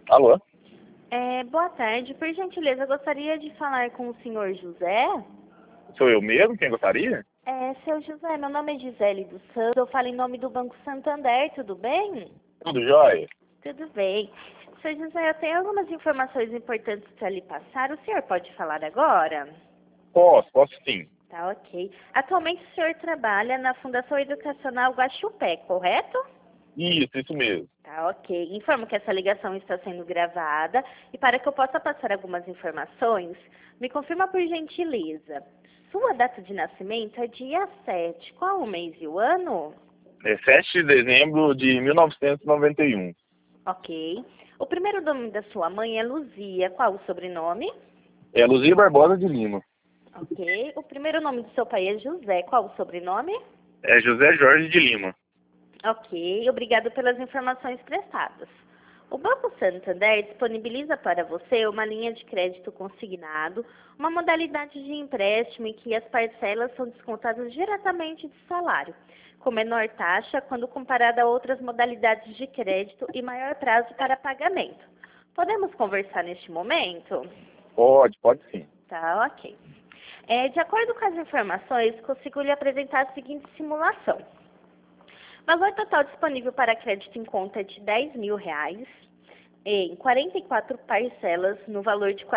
Alô? Boa tarde. Por gentileza, eu gostaria de falar com o senhor José. Sou eu mesmo? Quem gostaria? Seu José, meu nome é Gisele dos Santos. Eu falo em nome do Banco Santander, tudo bem? Tudo jóia? Tudo bem. Seu José, eu tenho algumas informações importantes para lhe passar. O senhor pode falar agora? Posso sim. Tá, ok. Atualmente o senhor trabalha na Fundação Educacional Guaxupé, correto? Isso mesmo. Tá, ok. Informo que essa ligação está sendo gravada e para que eu possa passar algumas informações, me confirma por gentileza. Sua data de nascimento é dia 7. Qual o mês e o ano? É 7 de dezembro de 1991. Ok. O primeiro nome da sua mãe é Luzia. Qual o sobrenome? É Luzia Barbosa de Lima. Ok. O primeiro nome do seu pai é José. Qual o sobrenome? É José Jorge de Lima. Ok. Obrigado pelas informações prestadas. O Banco Santander disponibiliza para você uma linha de crédito consignado, uma modalidade de empréstimo em que as parcelas são descontadas diretamente do salário, com menor taxa quando comparada a outras modalidades de crédito e maior prazo para pagamento. Podemos conversar neste momento? Pode sim. Tá, ok. De acordo com as informações, consigo lhe apresentar a seguinte simulação. O valor total disponível para crédito em conta é de R$ 10.000 em 44 parcelas no valor de R$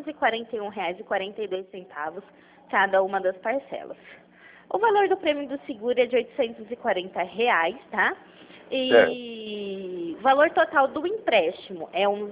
441,42 cada uma das parcelas. O valor do prêmio do seguro é de R$ 840, tá? E o valor total do empréstimo é R$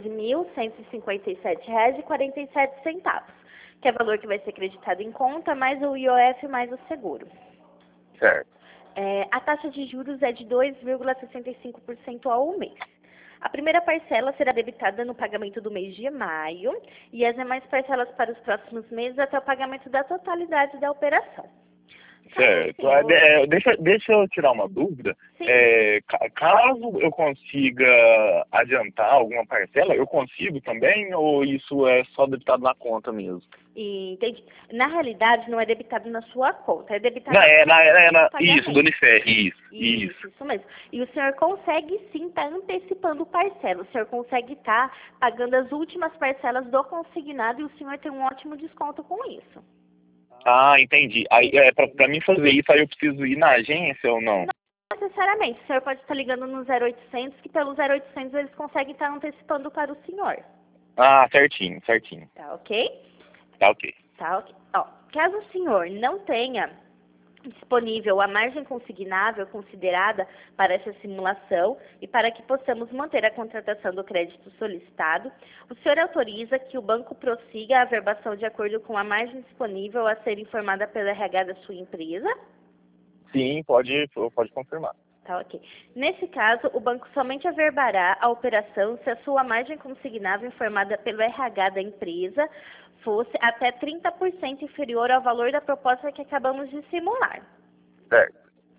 11.157,47, que é o valor que vai ser creditado em conta, mais o IOF mais o seguro. Certo. A taxa de juros é de 2,65% ao mês. A primeira parcela será debitada no pagamento do mês de maio e as demais parcelas para os próximos meses até o pagamento da totalidade da operação. Certo. Deixa eu tirar uma dúvida. Sim. Caso eu consiga adiantar alguma parcela, eu consigo também ou isso é só debitado na conta mesmo? Entendi. Na realidade, não é debitado na sua conta, é debitado Isso, do Unifer, Isso mesmo. E o senhor consegue sim estar antecipando parcela. O senhor consegue estar pagando as últimas parcelas do consignado e o senhor tem um ótimo desconto com isso. Ah, entendi. Aí, pra mim fazer isso, aí eu preciso ir na agência ou não? Não necessariamente. O senhor pode estar ligando no 0800, que pelo 0800 eles conseguem estar antecipando para o senhor. Ah, certinho. Tá ok? Tá ok. Tá ok. Ó, caso o senhor não tenha disponível a margem consignável considerada para essa simulação e para que possamos manter a contratação do crédito solicitado, o senhor autoriza que o banco prossiga a averbação de acordo com a margem disponível a ser informada pelo RH da sua empresa? Sim, pode confirmar. Tá, ok. Nesse caso, o banco somente averbará a operação se a sua margem consignável informada pelo RH da empresa fosse até 30% inferior ao valor da proposta que acabamos de simular. Certo.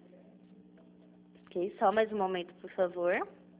Ok, só mais um momento, por favor.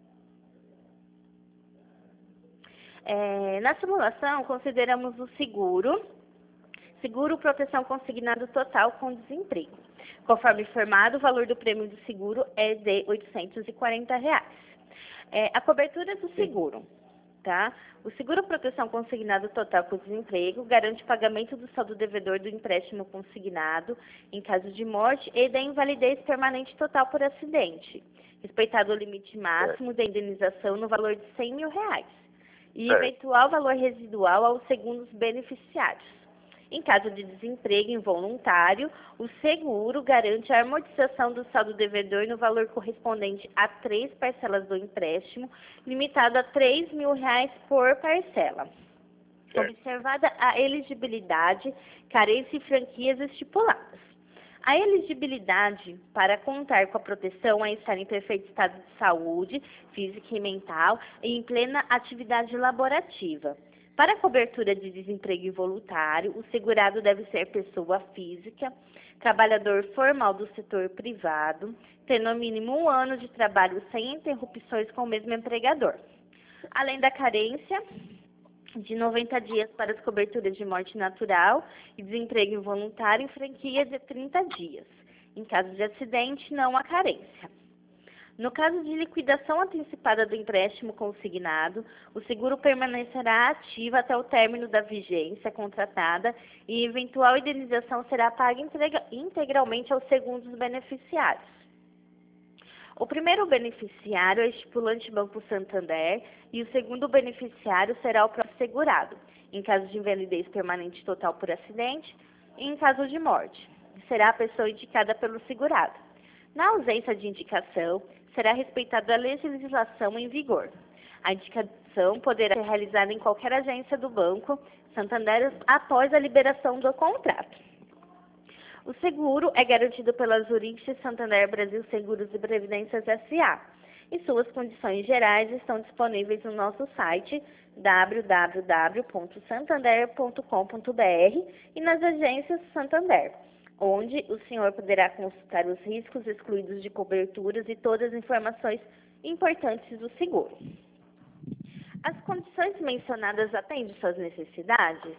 Na simulação, consideramos o seguro proteção consignado total com desemprego. Conforme informado, o valor do prêmio do seguro é de R$ 840. A cobertura do seguro, tá? O seguro proteção consignado total com desemprego garante o pagamento do saldo devedor do empréstimo consignado em caso de morte e da invalidez permanente total por acidente, respeitado o limite máximo da indenização no valor de R$ 100.000 e eventual valor residual aos segundos beneficiários. Em caso de desemprego involuntário, o seguro garante a amortização do saldo devedor no valor correspondente a 3 parcelas do empréstimo, limitado a R$ 3.000 por parcela. Observada a elegibilidade, carência e franquias estipuladas. A elegibilidade para contar com a proteção é estar em perfeito estado de saúde, física e mental e em plena atividade laborativa. Para a cobertura de desemprego involuntário, o segurado deve ser pessoa física, trabalhador formal do setor privado, ter no mínimo 1 ano de trabalho sem interrupções com o mesmo empregador. Além da carência de 90 dias para as coberturas de morte natural e desemprego involuntário em franquia de 30 dias. Em caso de acidente, não há carência. No caso de liquidação antecipada do empréstimo consignado, o seguro permanecerá ativo até o término da vigência contratada e eventual indenização será paga integralmente aos segundos beneficiários. O primeiro beneficiário é o estipulante Banco Santander e o segundo beneficiário será o próprio segurado, em caso de invalidez permanente total por acidente e em caso de morte. Será a pessoa indicada pelo segurado. Na ausência de indicação, será respeitada a legislação em vigor. A indicação poderá ser realizada em qualquer agência do Banco Santander após a liberação do contrato. O seguro é garantido pela Zurich Santander Brasil Seguros e Previdências S.A. e suas condições gerais estão disponíveis no nosso site www.santander.com.br e nas agências Santander, onde o senhor poderá consultar os riscos excluídos de coberturas e todas as informações importantes do seguro. As condições mencionadas atendem suas necessidades?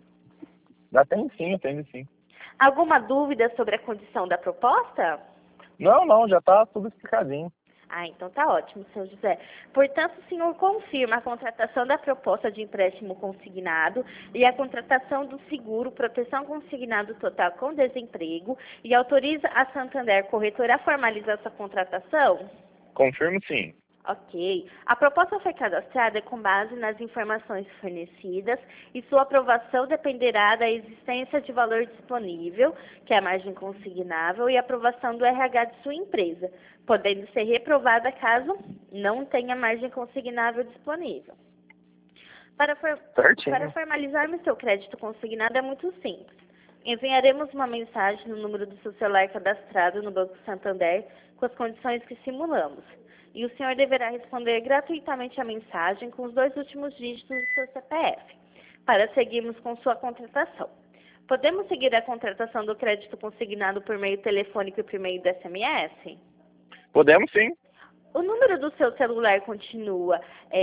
Atende sim. Alguma dúvida sobre a condição da proposta? Não, já está tudo explicadinho. Então tá ótimo, senhor José. Portanto, o senhor confirma a contratação da proposta de empréstimo consignado e a contratação do seguro proteção consignado total com desemprego e autoriza a Santander Corretora a formalizar sua contratação? Confirmo sim. Ok. A proposta foi cadastrada com base nas informações fornecidas e sua aprovação dependerá da existência de valor disponível, que é a margem consignável, e aprovação do RH de sua empresa, podendo ser reprovada caso não tenha margem consignável disponível. Para formalizarmos seu crédito consignado é muito simples. Enviaremos uma mensagem no número do seu celular cadastrado no Banco Santander com as condições que simulamos. E o senhor deverá responder gratuitamente a mensagem com os 2 últimos dígitos do seu CPF, para seguirmos com sua contratação. Podemos seguir a contratação do crédito consignado por meio telefônico e por meio do SMS? Podemos sim. O número do seu celular continua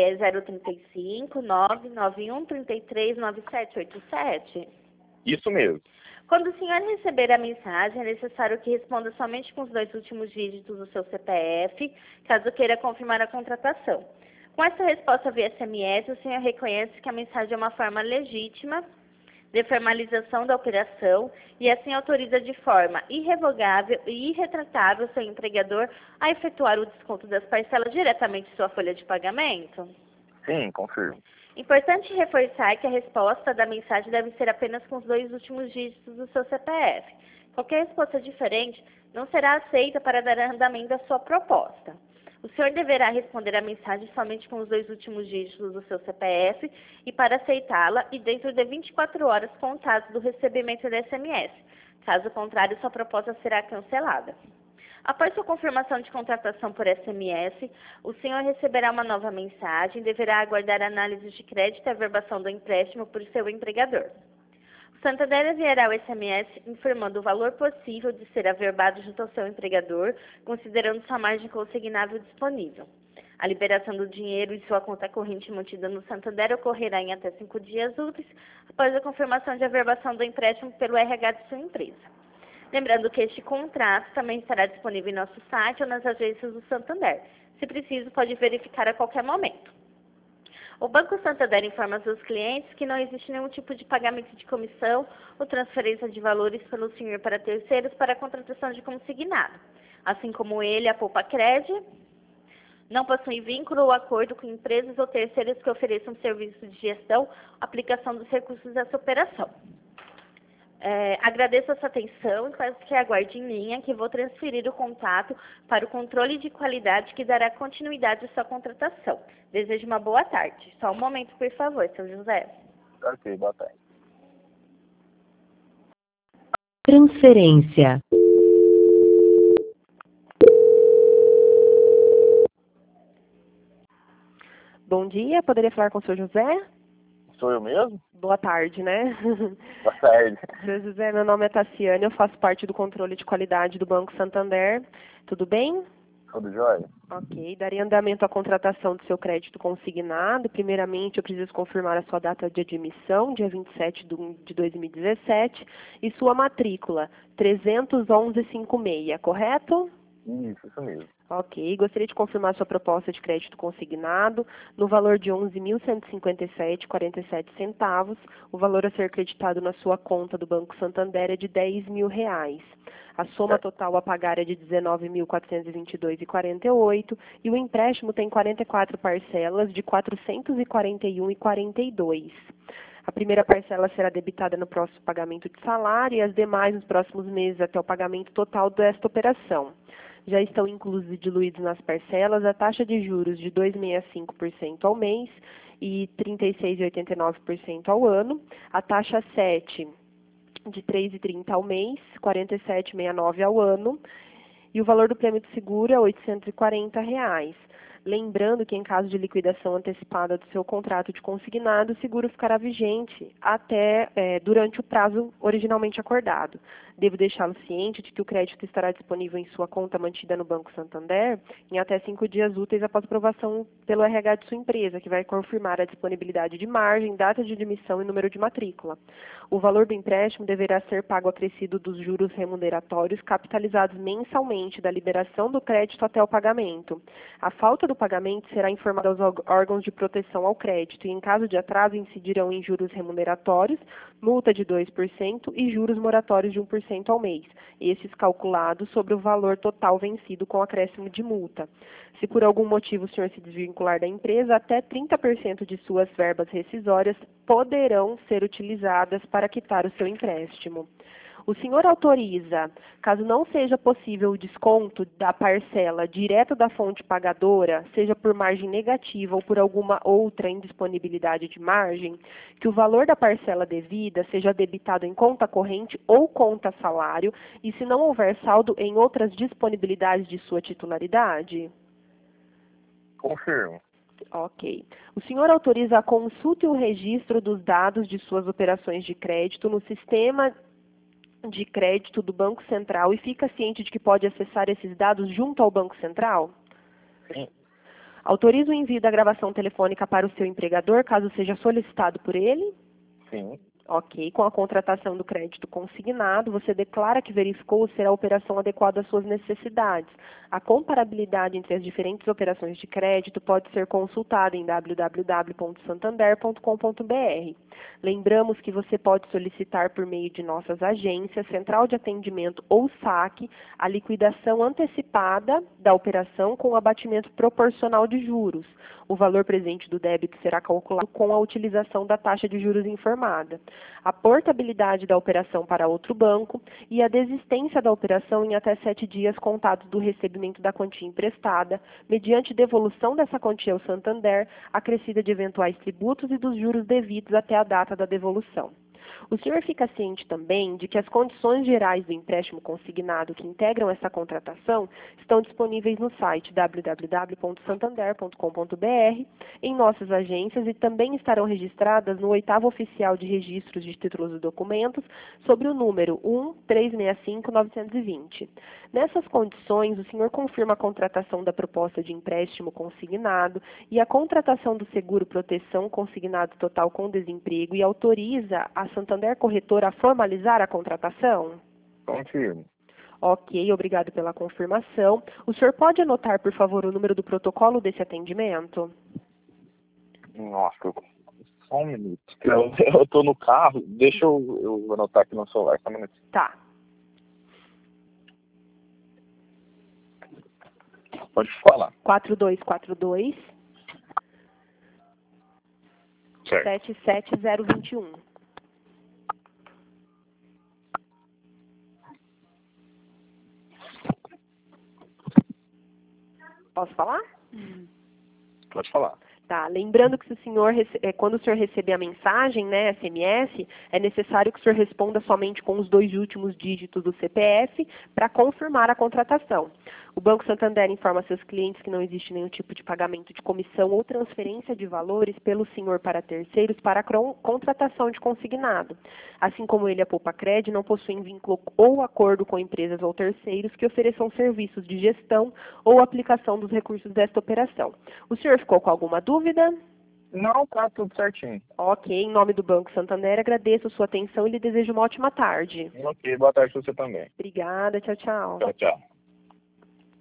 035 991 33 9787? Isso mesmo. Quando o senhor receber a mensagem, é necessário que responda somente com os 2 últimos dígitos do seu CPF, caso queira confirmar a contratação. Com essa resposta via SMS, o senhor reconhece que a mensagem é uma forma legítima de formalização da operação e assim autoriza de forma irrevogável e irretratável seu empregador a efetuar o desconto das parcelas diretamente em sua folha de pagamento? Sim, confirmo. Importante reforçar que a resposta da mensagem deve ser apenas com os 2 últimos dígitos do seu CPF. Qualquer resposta diferente não será aceita para dar andamento à sua proposta. O senhor deverá responder a mensagem somente com os 2 últimos dígitos do seu CPF e para aceitá-la e dentro de 24 horas contadas do recebimento da SMS. Caso contrário, sua proposta será cancelada. Após sua confirmação de contratação por SMS, o senhor receberá uma nova mensagem e deverá aguardar a análise de crédito e averbação do empréstimo por seu empregador. O Santander enviará o SMS informando o valor possível de ser averbado junto ao seu empregador, considerando sua margem consignável disponível. A liberação do dinheiro em sua conta corrente mantida no Santander ocorrerá em até 5 dias úteis após a confirmação de averbação do empréstimo pelo RH de sua empresa. Lembrando que este contrato também estará disponível em nosso site ou nas agências do Santander. Se preciso, pode verificar a qualquer momento. O Banco Santander informa aos seus clientes que não existe nenhum tipo de pagamento de comissão ou transferência de valores pelo senhor para terceiros para a contratação de consignado. Assim como ele, a Poupa Cred não possui vínculo ou acordo com empresas ou terceiros que ofereçam serviço de gestão, aplicação dos recursos dessa operação. Agradeço a sua atenção e peço que aguarde em linha que vou transferir o contato para o controle de qualidade que dará continuidade à sua contratação. Desejo uma boa tarde. Só um momento, por favor, seu José. Ok, boa tarde. Transferência. Bom dia, poderia falar com o senhor José? Sou eu mesmo? Boa tarde, né? Boa tarde. Senhor José, meu nome é Tassiane, eu faço parte do controle de qualidade do Banco Santander. Tudo bem? Tudo jóia? Ok, daria andamento à contratação do seu crédito consignado. Primeiramente, eu preciso confirmar a sua data de admissão, dia 27 de 2017, e sua matrícula, 31156, correto? Isso mesmo. Ok. Gostaria de confirmar sua proposta de crédito consignado no valor de R$ 11.157,47 centavos. O valor a ser creditado na sua conta do Banco Santander é de R$ 10.000. A soma total a pagar é de R$ 19.422,48 e o empréstimo tem 44 parcelas de R$ 441,42. A primeira parcela será debitada no próximo pagamento de salário e as demais nos próximos meses até o pagamento total desta operação. Já estão inclusos e diluídos nas parcelas a taxa de juros de 2,65% ao mês e 36,89% ao ano, a taxa 7 de 3,30 ao mês, 47,69 ao ano, e o valor do prêmio de seguro é R$ 840. Lembrando que em caso de liquidação antecipada do seu contrato de consignado, o seguro ficará vigente até durante o prazo originalmente acordado. Devo deixá-lo ciente de que o crédito estará disponível em sua conta mantida no Banco Santander em até 5 dias úteis após aprovação pelo RH de sua empresa, que vai confirmar a disponibilidade de margem, data de admissão e número de matrícula. O valor do empréstimo deverá ser pago acrescido dos juros remuneratórios capitalizados mensalmente da liberação do crédito até o pagamento. A falta do pagamento será informada aos órgãos de proteção ao crédito e, em caso de atraso, incidirão em juros remuneratórios, multa de 2% e juros moratórios de 1% ao mês, esses calculados sobre o valor total vencido com acréscimo de multa. Se por algum motivo o senhor se desvincular da empresa, até 30% de suas verbas rescisórias poderão ser utilizadas para quitar o seu empréstimo. O senhor autoriza, caso não seja possível o desconto da parcela direto da fonte pagadora, seja por margem negativa ou por alguma outra indisponibilidade de margem, que o valor da parcela devida seja debitado em conta corrente ou conta salário e se não houver saldo em outras disponibilidades de sua titularidade? Confirmo. Ok. O senhor autoriza a consulta e o registro dos dados de suas operações de crédito no sistema de crédito do Banco Central e fica ciente de que pode acessar esses dados junto ao Banco Central? Sim. Autoriza o envio da gravação telefônica para o seu empregador, caso seja solicitado por ele? Sim. Ok. Com a contratação do crédito consignado, você declara que verificou ser a operação adequada às suas necessidades. A comparabilidade entre as diferentes operações de crédito pode ser consultada em www.santander.com.br. Lembramos que você pode solicitar por meio de nossas agências, central de atendimento ou saque, a liquidação antecipada da operação com abatimento proporcional de juros. O valor presente do débito será calculado com a utilização da taxa de juros informada. A portabilidade da operação para outro banco e a desistência da operação em até 7 dias contados do recebimento da quantia emprestada, mediante devolução dessa quantia ao Santander, acrescida de eventuais tributos e dos juros devidos até a data da devolução. O senhor fica ciente também de que as condições gerais do empréstimo consignado que integram essa contratação estão disponíveis no site www.santander.com.br, em nossas agências e também estarão registradas no 8º Oficial de Registros de Títulos e Documentos, sobre o número 1365920. Nessas condições, o senhor confirma a contratação da proposta de empréstimo consignado e a contratação do seguro proteção consignado total com desemprego e autoriza a Santander Corretora a formalizar a contratação? Confirmo. Ok, obrigado pela confirmação. O senhor pode anotar, por favor, o número do protocolo desse atendimento? Nossa, só um minuto. Eu tô no carro, deixa eu anotar aqui no celular, só um minuto. Tá. Pode falar. 4242 Certo. 77021. Posso falar? Pode falar. Tá, lembrando que se o senhor, quando o senhor receber a mensagem, né, SMS, é necessário que o senhor responda somente com os 2 últimos dígitos do CPF para confirmar a contratação. O Banco Santander informa seus clientes que não existe nenhum tipo de pagamento de comissão ou transferência de valores pelo senhor para terceiros para a contratação de consignado. Assim como ele, a Poupacred, não possuem vínculo ou acordo com empresas ou terceiros que ofereçam serviços de gestão ou aplicação dos recursos desta operação. O senhor ficou com alguma dúvida? Não, tá tudo certinho. Ok, em nome do Banco Santander, agradeço a sua atenção e lhe desejo uma ótima tarde. Ok, boa tarde pra você também. Obrigada, tchau, tchau. Tchau, tchau.